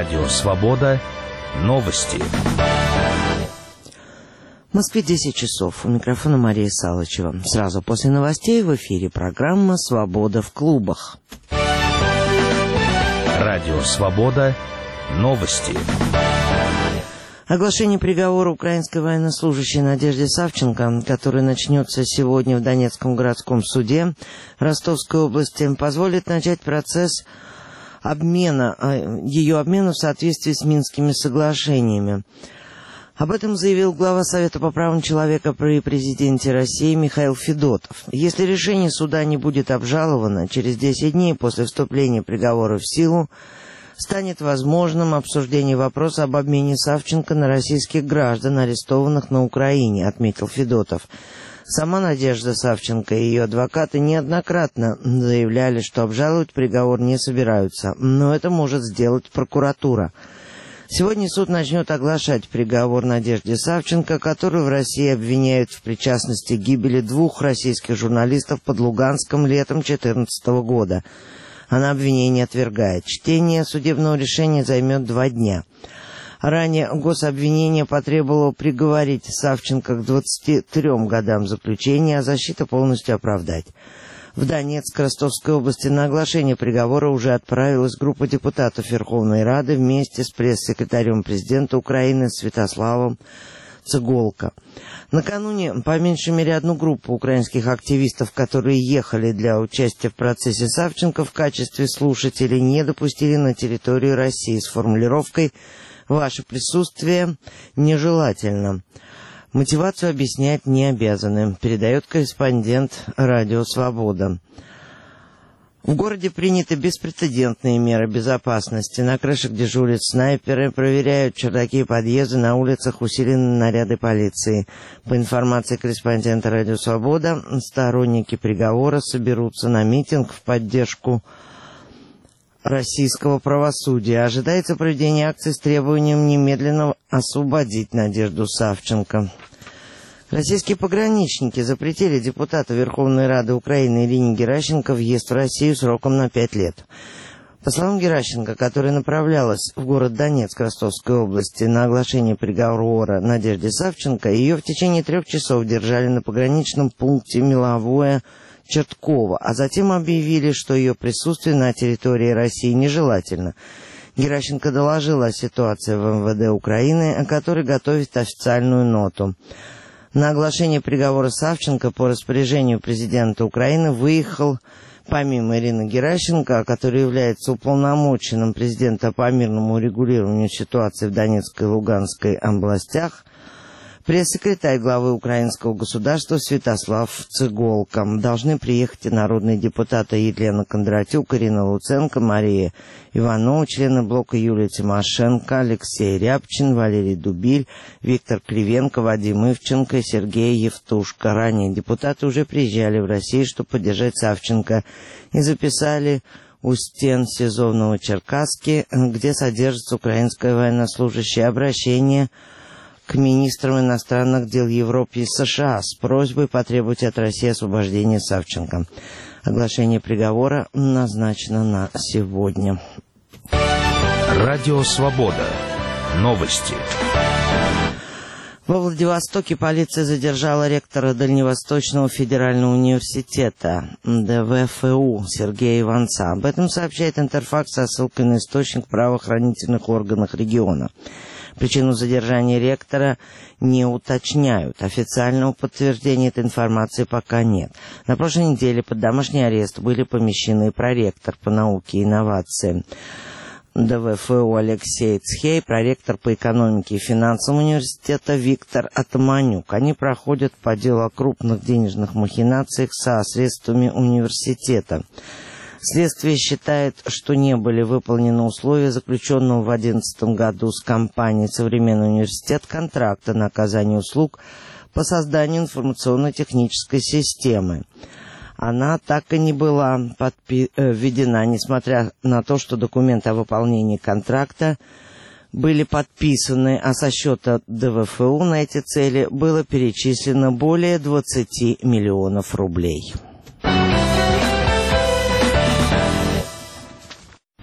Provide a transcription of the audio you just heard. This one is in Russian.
Радио «Свобода». Новости. В Москве 10 часов. У микрофона Мария Салычева. Сразу после новостей в эфире программа «Свобода в клубах». Радио «Свобода». Новости. Оглашение приговора украинской военнослужащей Надежде Савченко, который начнется сегодня в Донецком городском суде Ростовской области, позволит начать процесс ее обмена в соответствии с Минскими соглашениями. Об этом заявил глава Совета по правам человека при президенте России Михаил Федотов. Если решение суда не будет обжаловано, через 10 дней после вступления приговора в силу станет возможным обсуждение вопроса об обмене Савченко на российских граждан, арестованных на Украине, отметил Федотов. Сама Надежда Савченко и ее адвокаты неоднократно заявляли, что обжаловать приговор не собираются, но это может сделать прокуратура. Сегодня суд начнет оглашать приговор Надежде Савченко, которую в России обвиняют в причастности к гибели 2 российских журналистов под Луганском летом 2014 года. Она обвинение отвергает. Чтение судебного решения займет 2 дня. Ранее гособвинение потребовало приговорить Савченко к 23 годам заключения, а защита полностью оправдать. В Донецк, Ростовской области на оглашение приговора уже отправилась группа депутатов Верховной Рады вместе с пресс-секретарем президента Украины Святославом Цыголко. Накануне по меньшей мере 1 группу украинских активистов, которые ехали для участия в процессе Савченко в качестве слушателей, не допустили на территорию России с формулировкой «Ваше присутствие нежелательно». Мотивацию объяснять не обязаны, передает корреспондент «Радио Свобода». В городе приняты беспрецедентные меры безопасности. На крышах дежурят снайперы, проверяют чердаки и подъезды, на улицах усилены наряды полиции. По информации корреспондента «Радио Свобода», сторонники приговора соберутся на митинг в поддержку российского правосудия. Ожидается проведение акции с требованием немедленно освободить Надежду Савченко. Российские пограничники запретили депутату Верховной Рады Украины Ирине Геращенко въезд в Россию сроком на 5 лет. По словам Геращенко, которая направлялась в город Донецк Ростовской области на оглашение приговора Надежде Савченко, ее в течение 3 часов держали на пограничном пункте Меловое-Чертково, а затем объявили, что ее присутствие на территории России нежелательно. Геращенко доложила о ситуации в МВД Украины, о которой готовит официальную ноту. На оглашение приговора Савченко по распоряжению президента Украины выехал, помимо Ирины Геращенко, которая является уполномоченным президента по мирному урегулированию ситуации в Донецкой и Луганской областях, пресс-секретарь главы украинского государства Святослав Цыголко. Должны приехать и народные депутаты Елена Кондратюк, Ирина Луценко, Мария Иванова, члены блока Юлия Тимошенко, Алексей Рябчин, Валерий Дубиль, Виктор Кривенко, Вадим Ивченко и Сергей Евтушко. Ранее депутаты уже приезжали в Россию, чтобы поддержать Савченко, и записали у стен СИЗО в Новочеркасске, где содержится украинская военнослужащая, обращение к министрам иностранных дел Европы и США с просьбой потребовать от России освобождения Савченко. Оглашение приговора назначено на сегодня. Радио «Свобода». Новости. Во Владивостоке полиция задержала ректора Дальневосточного федерального университета ДВФУ Сергея Иванца. Об этом сообщает Интерфакс со ссылкой на источник в правоохранительных органах региона. Причину задержания ректора не уточняют. Официального подтверждения этой информации пока нет. На прошлой неделе под домашний арест были помещены проректор по науке и инновациям ДВФУ Алексей Цхей, проректор по экономике и финансам университета Виктор Атаманюк. Они проходят по делу о крупных денежных махинациях со средствами университета. Следствие считает, что не были выполнены условия заключенного в 2011 году с компанией «Современный университет» контракта на оказание услуг по созданию информационно-технической системы. Она так и не была введена, несмотря на то, что документы о выполнении контракта были подписаны, а со счета ДВФУ на эти цели было перечислено более 20 миллионов рублей.